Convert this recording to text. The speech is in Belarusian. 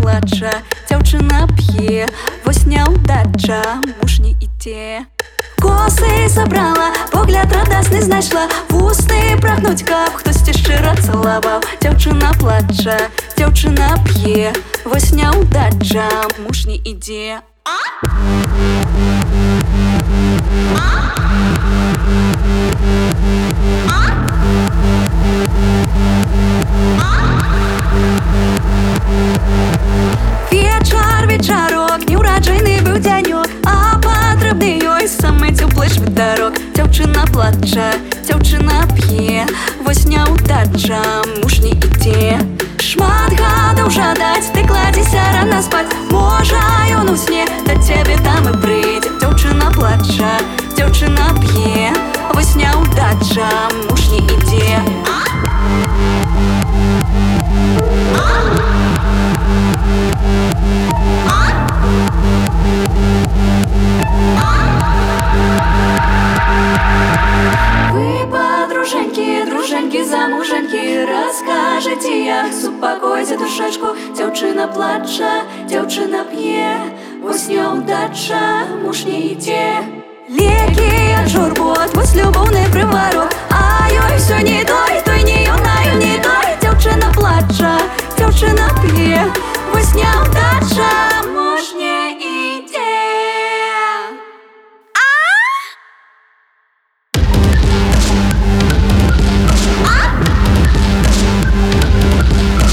плача, дзяўчына п'е, вось няўдача, муж не ідзе. Косы сабрала, погляд радасны знайшла, вусны прагнуць, каб хтосьці шчыра цалаваў. Дзяўчына плача, дзяўчына п'е, вось няўдача, муж не ідзе. Вечар, вечарок, неўраджайны быў дзянёк, а патрэбны ёй самы цёплы швыдарок. Дзяўчына плача, дзяўчына п'е, вось няўдача, муж не ідзе. Шмат гадоў жадаць, ты кладзіся рана спаць, можа ён у сне да цябе там і прыйдзе. Дзяўчына плача, дзяўчына п'е, вось няўдача, муж не ідзе. Вы подружэнькі, дружэнькі, замужэнькі, раскажыце, як супакойце душачку. Дзяўчына плача, дзяўчына п'е, вось няўдача, муж не ідзе. Лекі ад журбот, вось любоўны прыварот, а ёй усё не той, той не ён, а ён не той. Дзяўчына плача, дзяўчына п'е, вось няўдача.